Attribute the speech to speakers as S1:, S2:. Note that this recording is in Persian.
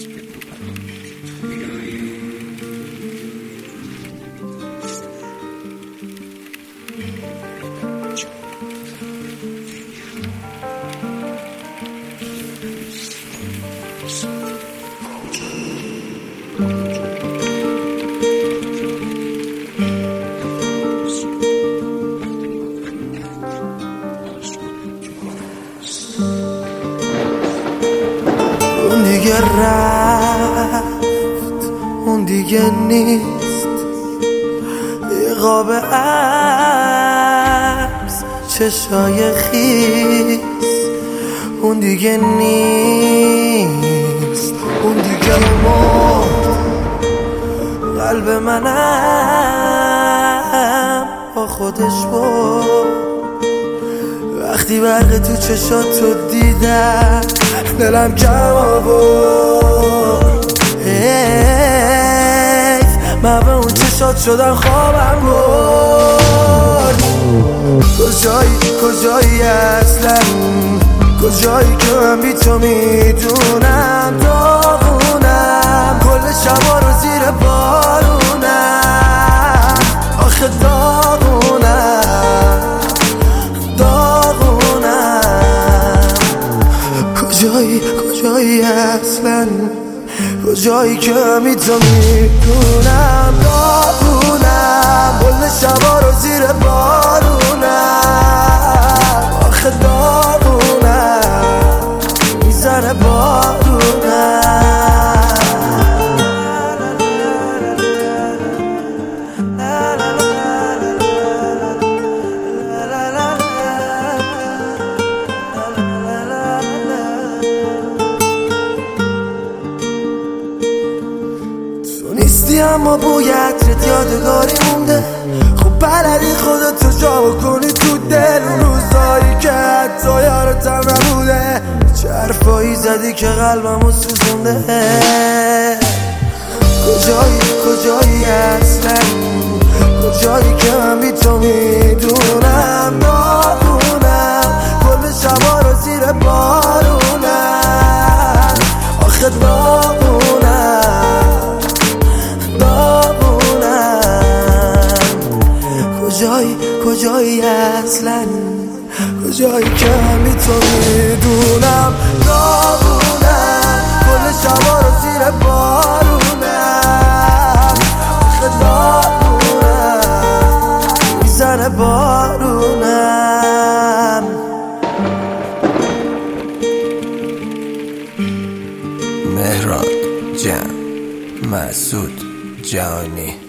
S1: اون دیگه رفت، اون دیگه نیست، یه قاب عبس چشای خیس. اون دیگه نیست، اون دیگه مرد، قلب منم با خودش برد. وقتی برق تو چشاتو دیدم دلم کم آورد. من به اون چشات شدم خوابم برد. کجایی اصلا، کجایی که من بی تو میدونم داغونم، کل شبا رو زیر بارونم، آخه داغونم. کجایی اصلا، کجایی که من تو میدونم داغونم، کل شبا رو زیر بارونم، آخه داغونم، میزنه بارونم. نیستی اما بوی عطرت یادگاری مونده. خب بلدی خودتو جا بکنی تو دل، روزایی که حتی یارتم نبوده. چه حرفایی زدی که قلبمو سوزونده. کجایی اصلا، کجایی که من بی تو میدونم داغونم، کل شبا رو زیر بارونم، آخه داغونم. کجایی اصلا، کجایی که من بی تو میدونم داغونم، کل شبا رو زیر بارونم، آخه داغونم، میزنه بارونم. مهران جان، مسعود جانی.